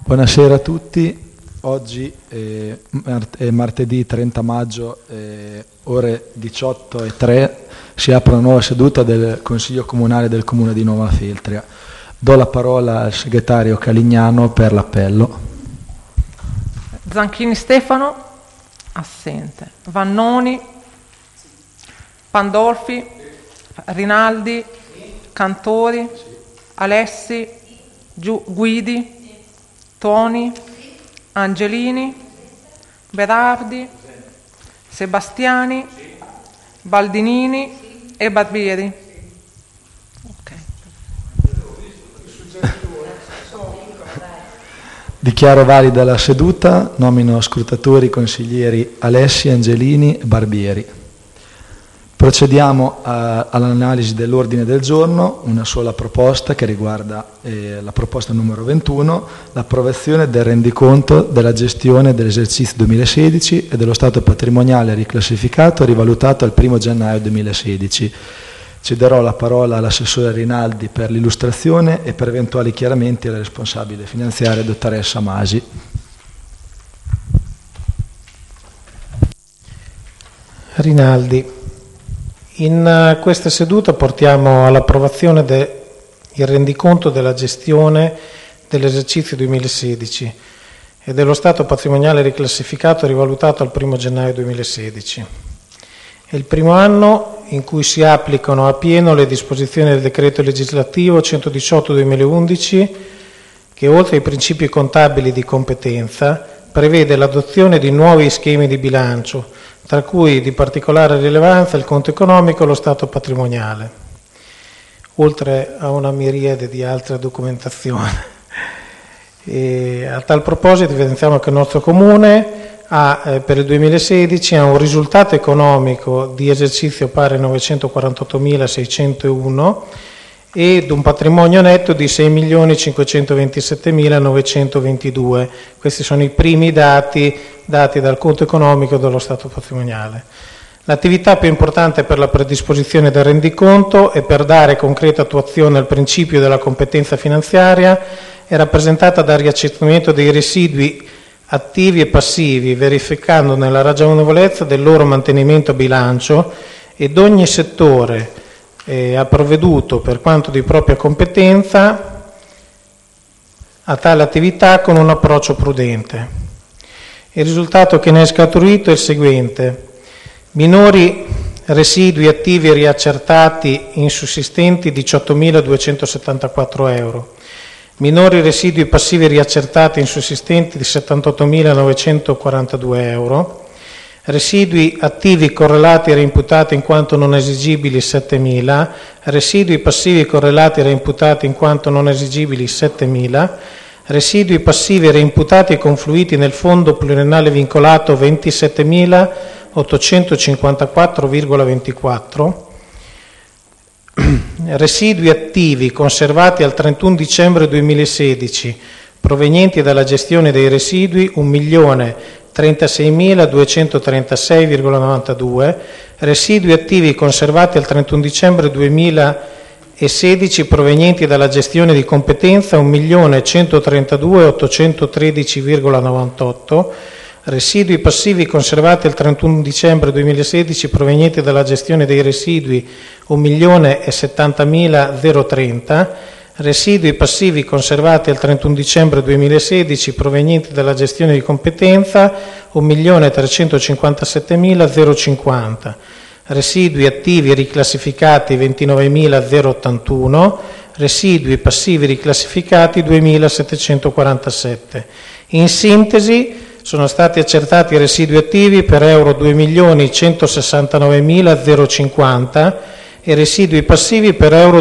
Buonasera a tutti. Oggi è martedì 30 maggio, ore 18:03, si apre una nuova seduta del Consiglio Comunale del Comune di Nuova Feltria. Do la parola al segretario Calignano per l'appello. Zanchini Stefano, assente. Vannoni, Pandolfi, Rinaldi, Cantori, Alessi, Guidi, Toni, Angelini, Berardi, Sebastiani, Baldinini e Barbieri. Okay. Dichiaro valida la seduta, nomino scrutatori consiglieri Alessi, Angelini e Barbieri. Procediamo all'analisi dell'ordine del giorno, una sola proposta che riguarda la proposta numero 21, l'approvazione del rendiconto della gestione dell'esercizio 2016 e dello stato patrimoniale riclassificato e rivalutato al 1 gennaio 2016. Cederò la parola all'assessore Rinaldi per l'illustrazione e per eventuali chiarimenti alla responsabile finanziaria dottoressa Masi. Rinaldi. In questa seduta portiamo all'approvazione il rendiconto della gestione dell'esercizio 2016 e dello stato patrimoniale riclassificato e rivalutato al 1 gennaio 2016. È il primo anno in cui si applicano a pieno le disposizioni del decreto legislativo 118/2011 che, oltre ai principi contabili di competenza, prevede l'adozione di nuovi schemi di bilancio, tra cui di particolare rilevanza il conto economico e lo stato patrimoniale, oltre a una miriade di altre documentazioni. A tal proposito evidenziamo che il nostro Comune per il 2016 ha un risultato economico di esercizio pari a 948.601 ed un patrimonio netto di 6.527.922. Questi sono i primi dati dal conto economico dello stato patrimoniale. L'attività più importante per la predisposizione del rendiconto e per dare concreta attuazione al principio della competenza finanziaria è rappresentata dal riaccertamento dei residui attivi e passivi, verificando nella ragionevolezza del loro mantenimento a bilancio, ed ogni settore ha provveduto, per quanto di propria competenza, a tale attività con un approccio prudente. Il risultato che ne è scaturito è il seguente: minori residui attivi riaccertati insussistenti 18.274 euro, minori residui passivi riaccertati insussistenti di 78.942 euro, residui attivi correlati e reimputati in quanto non esigibili 7.000, residui passivi correlati e reimputati in quanto non esigibili 7.000, residui passivi reimputati e confluiti nel fondo pluriennale vincolato 27.854,24, residui attivi conservati al 31 dicembre 2016 provenienti dalla gestione dei residui 1.036.236,92, residui attivi conservati al 31 dicembre 2016 provenienti dalla gestione di competenza 1.132.813,98, residui passivi conservati al 31 dicembre 2016 provenienti dalla gestione dei residui 1.070.030, residui passivi conservati al 31 dicembre 2016 provenienti dalla gestione di competenza 1.357.050, residui attivi riclassificati 29.081, residui passivi riclassificati 2.747. In sintesi sono stati accertati i residui attivi per euro 2.169.050 e residui passivi per euro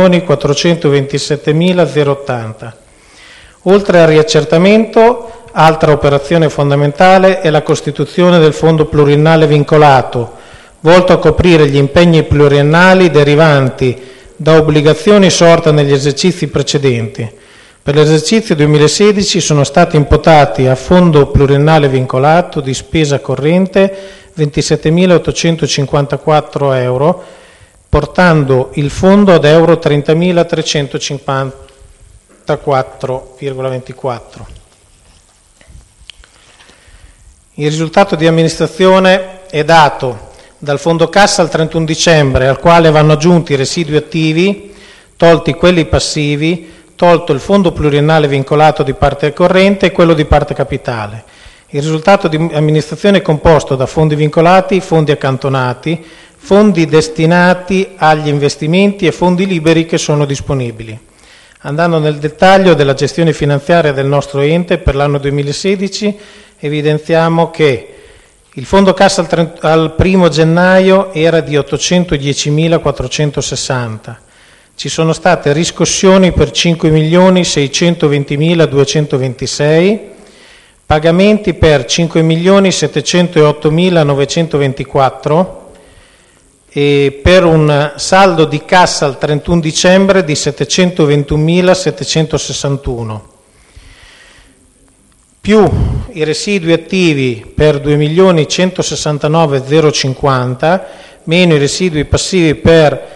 2.427.080. Oltre al riaccertamento, altra operazione fondamentale è la costituzione del fondo pluriennale vincolato, volto a coprire gli impegni pluriennali derivanti da obbligazioni sorte negli esercizi precedenti. Per l'esercizio 2016 sono stati imputati a fondo pluriennale vincolato di spesa corrente 27.854 euro, portando il fondo ad euro 30.354,24. Il risultato di amministrazione è dato dal fondo cassa al 31 dicembre, al quale vanno aggiunti i residui attivi, tolti quelli passivi, tolto il fondo pluriennale vincolato di parte corrente e quello di parte capitale. Il risultato di amministrazione è composto da fondi vincolati, fondi accantonati, fondi destinati agli investimenti e fondi liberi che sono disponibili. Andando nel dettaglio della gestione finanziaria del nostro ente per l'anno 2016, evidenziamo che il fondo cassa al 1 gennaio era di 810.460. Ci sono state riscossioni per 5.620.226, pagamenti per 5.708.924 e per un saldo di cassa al 31 dicembre di 721.761, più i residui attivi per 2.169.050, meno i residui passivi per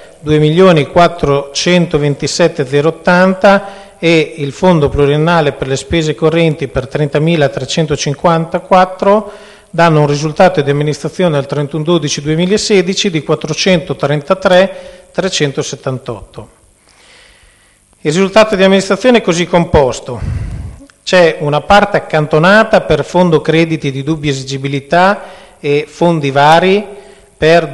2.427.080 e il fondo pluriennale per le spese correnti per 30.354, danno un risultato di amministrazione al 31/12/2016 di 433.378. Il risultato di amministrazione è così composto. C'è una parte accantonata per fondo crediti di dubbia esigibilità e fondi vari per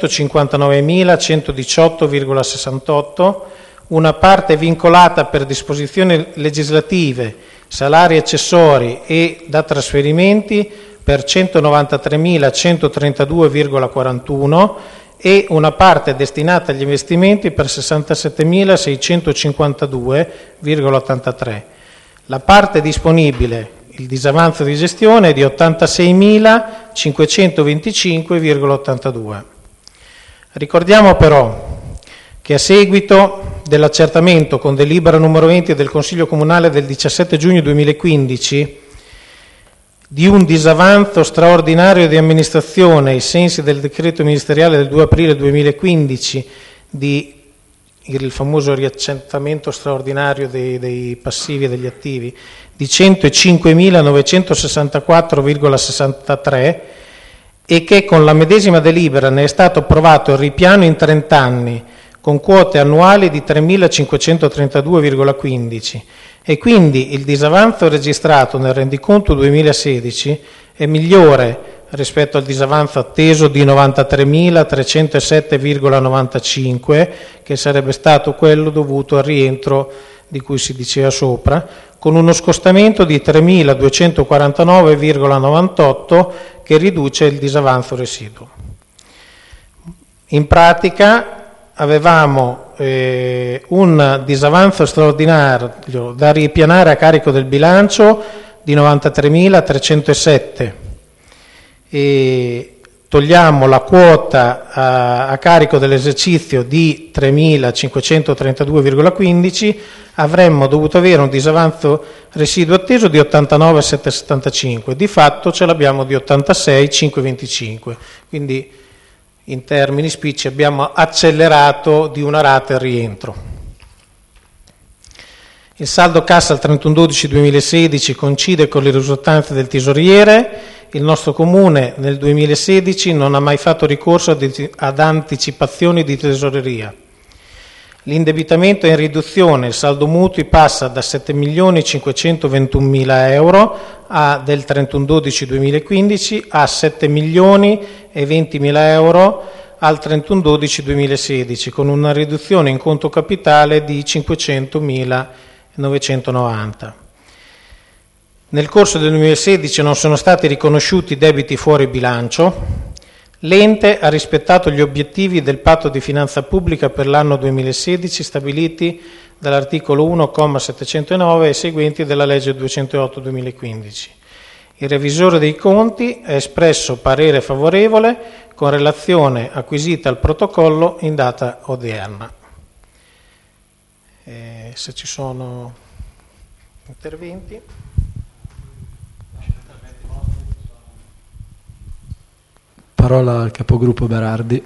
259.118,68, una parte vincolata per disposizioni legislative, salari accessori e da trasferimenti per 193.132,41 e una parte destinata agli investimenti per 67.652,83. La parte disponibile, il disavanzo di gestione, è di 86.525,82. Ricordiamo però che a seguito dell'accertamento con delibera numero 20 del Consiglio Comunale del 17 giugno 2015 di un disavanzo straordinario di amministrazione ai sensi del decreto ministeriale del 2 aprile 2015 di il famoso riaccentamento straordinario dei passivi e degli attivi di 105.964,63 e che con la medesima delibera ne è stato approvato il ripiano in 30 anni con quote annuali di 3.532,15 e quindi il disavanzo registrato nel rendiconto 2016 è migliore rispetto al disavanzo atteso di 93.307,95 che sarebbe stato quello dovuto al rientro di cui si diceva sopra, con uno scostamento di 3.249,98 che riduce il disavanzo residuo. In pratica avevamo un disavanzo straordinario da ripianare a carico del bilancio di 93.307 e togliamo la quota a carico dell'esercizio di 3.532,15, avremmo dovuto avere un disavanzo residuo atteso di 89.775, di fatto ce l'abbiamo di 86.525, quindi in termini spicci abbiamo accelerato di una rata il rientro. Il saldo cassa al 31/12/2016 coincide con le risultanze del tesoriere. Il nostro Comune nel 2016 non ha mai fatto ricorso ad anticipazioni di tesoreria. L'indebitamento è in riduzione, il saldo mutui passa da 7.521.000 euro del 31/12/2015 a 7.020.000 euro al 31/12/2016, con una riduzione in conto capitale di 500.990. Nel corso del 2016 non sono stati riconosciuti debiti fuori bilancio. L'ente ha rispettato gli obiettivi del patto di finanza pubblica per l'anno 2016 stabiliti dall'articolo 1,709 e seguenti della legge 208/2015. Il revisore dei conti ha espresso parere favorevole con relazione acquisita al protocollo in data odierna. Se ci sono interventi. Parola al capogruppo Berardi.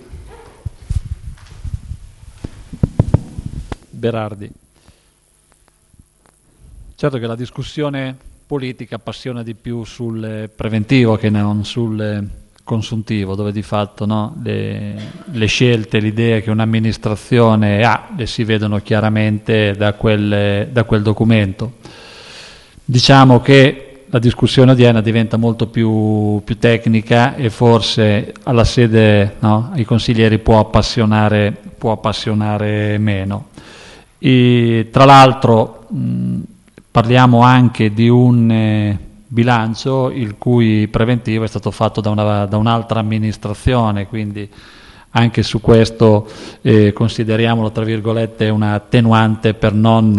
Berardi. Certo che la discussione politica appassiona di più sul preventivo che non sul consuntivo, dove di fatto, no, le scelte, le idee che un'amministrazione ha le si vedono chiaramente da quel documento. Diciamo che la discussione odierna diventa molto più tecnica e forse alla sede, no, ai consiglieri può appassionare meno. E, tra l'altro parliamo anche di un bilancio il cui preventivo è stato fatto da un'altra amministrazione, quindi anche su questo consideriamolo tra virgolette una attenuante per non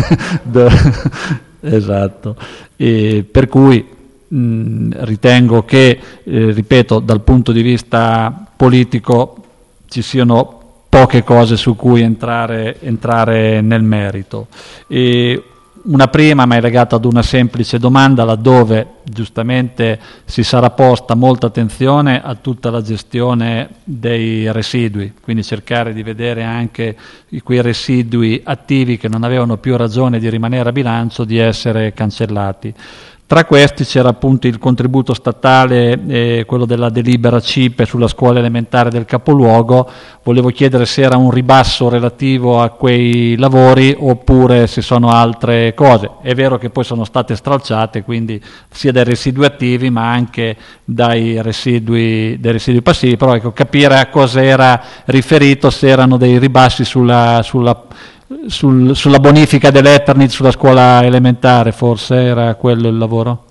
esatto, per cui ritengo che ripeto, dal punto di vista politico ci siano poche cose su cui entrare nel merito. Una prima, ma è legata ad una semplice domanda, laddove giustamente si sarà posta molta attenzione a tutta la gestione dei residui, quindi cercare di vedere anche quei residui attivi che non avevano più ragione di rimanere a bilancio, di essere cancellati. Tra questi c'era appunto il contributo statale, quello della delibera CIPE sulla scuola elementare del capoluogo. Volevo chiedere se era un ribasso relativo a quei lavori oppure se sono altre cose. È vero che poi sono state stralciate, quindi sia dai residui attivi ma anche dai residui passivi, però ecco, capire a cosa era riferito, se erano dei ribassi sulla bonifica dell'Eternit sulla scuola elementare, forse era quello il lavoro?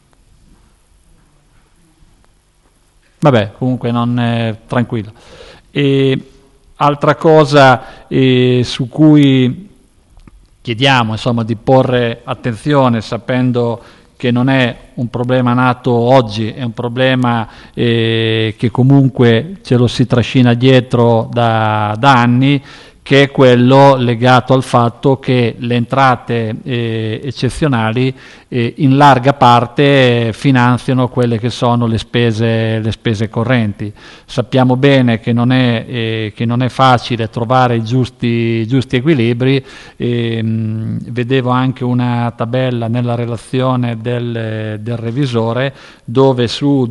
Vabbè, comunque non è tranquillo. E altra cosa su cui chiediamo insomma di porre attenzione, sapendo che non è un problema nato oggi, è un problema che comunque ce lo si trascina dietro da anni, che è quello legato al fatto che le entrate eccezionali in larga parte finanziano quelle che sono le spese correnti. Sappiamo bene che non è facile trovare i giusti equilibri. Vedevo anche una tabella nella relazione del revisore dove su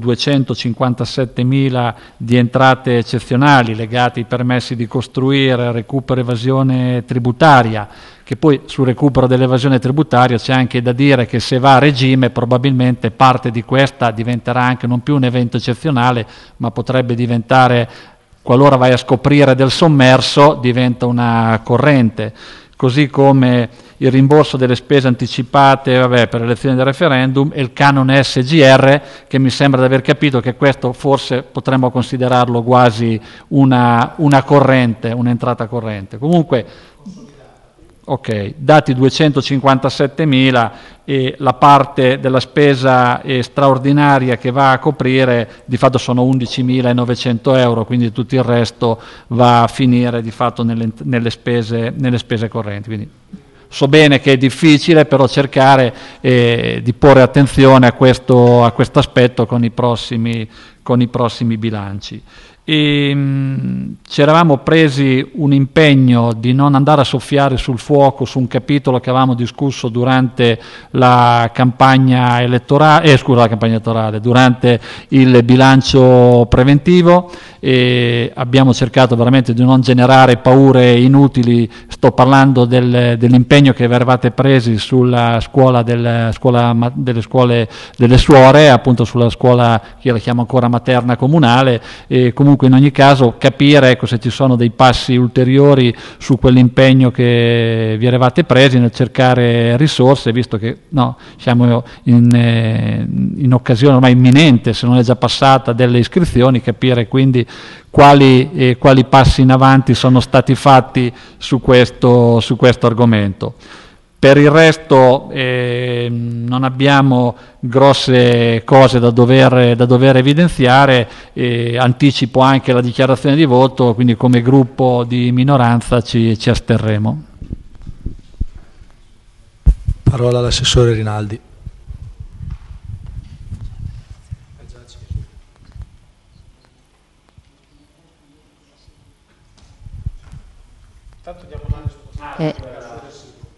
257.000 di entrate eccezionali legate ai permessi di costruire, recupero evasione tributaria, che poi sul recupero dell'evasione tributaria c'è anche da dire che se va a regime probabilmente parte di questa diventerà anche non più un evento eccezionale, ma potrebbe diventare, qualora vai a scoprire del sommerso, diventa una corrente. Così come il rimborso delle spese anticipate per le elezioni del referendum e il canone SGR, che mi sembra di aver capito che questo forse potremmo considerarlo quasi una corrente, un'entrata corrente. Comunque, ok, dati 257.000 e la parte della spesa straordinaria che va a coprire di fatto sono 11.900 euro, quindi tutto il resto va a finire di fatto nelle spese correnti. Quindi, so bene che è difficile, però cercare di porre attenzione a questo aspetto con i prossimi bilanci. Ci eravamo presi un impegno di non andare a soffiare sul fuoco su un capitolo che avevamo discusso durante la campagna elettorale, durante il bilancio preventivo, e abbiamo cercato veramente di non generare paure inutili. Sto parlando dell'impegno che eravate presi sulla scuola delle scuole delle suore, appunto sulla scuola che io la chiamo ancora materna comunale, e comunque in ogni caso capire se ci sono dei passi ulteriori su quell'impegno che vi eravate presi nel cercare risorse, visto che siamo in occasione ormai imminente, se non è già passata, delle iscrizioni, capire quindi quali passi in avanti sono stati fatti su questo argomento. Per il resto non abbiamo grosse cose da dover evidenziare, anticipo anche la dichiarazione di voto, quindi come gruppo di minoranza ci asterremo. Parola all'assessore Rinaldi.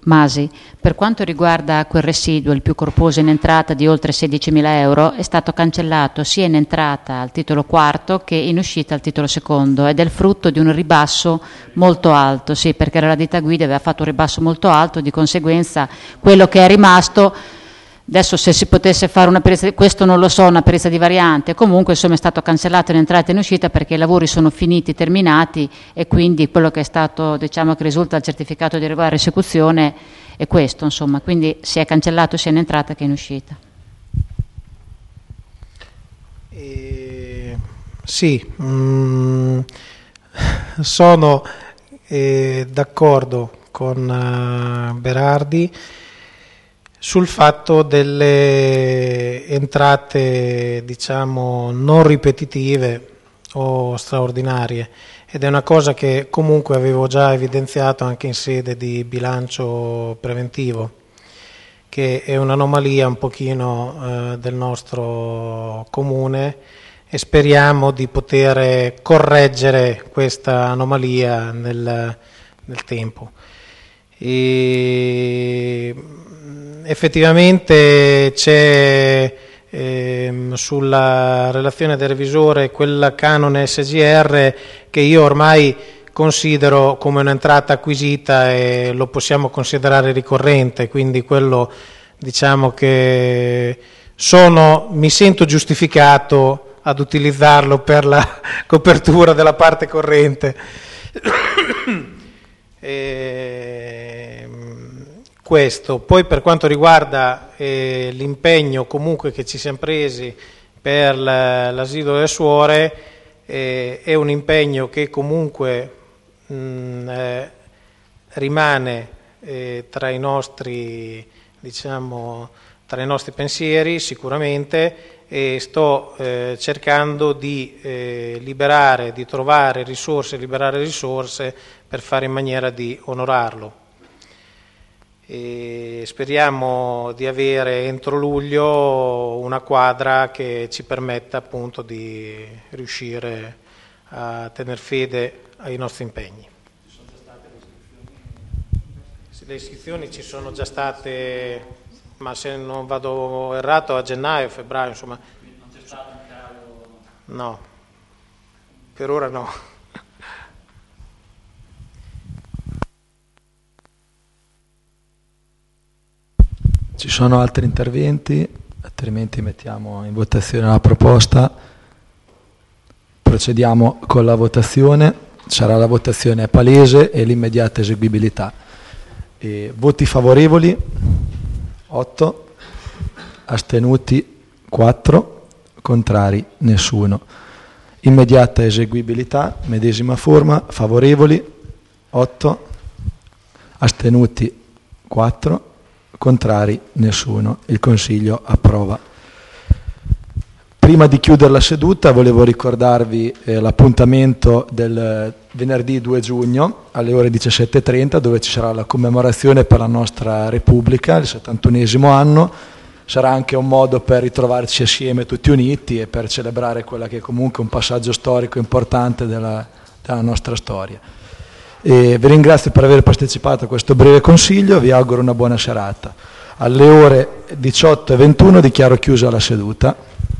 Masi, per quanto riguarda quel residuo, il più corposo in entrata di oltre 16.000 euro, è stato cancellato sia in entrata al titolo quarto che in uscita al titolo secondo ed è il frutto di un ribasso molto alto, sì, perché la ditta guida aveva fatto un ribasso molto alto, di conseguenza quello che è rimasto, adesso se si potesse fare una perizia, questo non lo so, una perizia di variante, comunque insomma è stato cancellato in entrata e in uscita perché i lavori sono finiti, terminati, e quindi quello che è stato, diciamo, che risulta dal certificato di regolare esecuzione è questo, insomma, quindi si è cancellato sia in entrata che in uscita. Sì, sono d'accordo con Berardi sul fatto delle entrate, diciamo, non ripetitive o straordinarie, ed è una cosa che comunque avevo già evidenziato anche in sede di bilancio preventivo, che è un'anomalia un pochino del nostro comune, e speriamo di poter correggere questa anomalia nel tempo. E effettivamente c'è sulla relazione del revisore quel canone SGR che io ormai considero come un'entrata acquisita e lo possiamo considerare ricorrente, quindi quello, diciamo, che mi sento giustificato ad utilizzarlo per la copertura della parte corrente. Questo. Poi per quanto riguarda l'impegno comunque che ci siamo presi per l'asilo delle suore, è un impegno che comunque rimane tra i nostri, diciamo, tra i nostri pensieri sicuramente, e sto cercando di liberare risorse per fare in maniera di onorarlo. E speriamo di avere entro luglio una quadra che ci permetta appunto di riuscire a tener fede ai nostri impegni. Le iscrizioni ci sono già state, ma se non vado errato a gennaio, febbraio, insomma. Non c'è stato un calo? No, per ora no. Ci sono altri interventi? Altrimenti mettiamo in votazione la proposta. Procediamo con la votazione. Sarà la votazione palese e l'immediata eseguibilità. Voti favorevoli 8, astenuti 4, contrari nessuno. Immediata eseguibilità, medesima forma, favorevoli 8, astenuti 4, contrari nessuno. Il Consiglio approva. Prima di chiudere la seduta volevo ricordarvi l'appuntamento del venerdì 2 giugno alle ore 17:30, dove ci sarà la commemorazione per la nostra Repubblica, il 71esimo anno. Sarà anche un modo per ritrovarci assieme tutti uniti e per celebrare quella che è comunque un passaggio storico importante della nostra storia. Vi ringrazio per aver partecipato a questo breve consiglio, vi auguro una buona serata. Alle ore 18:21 dichiaro chiusa la seduta.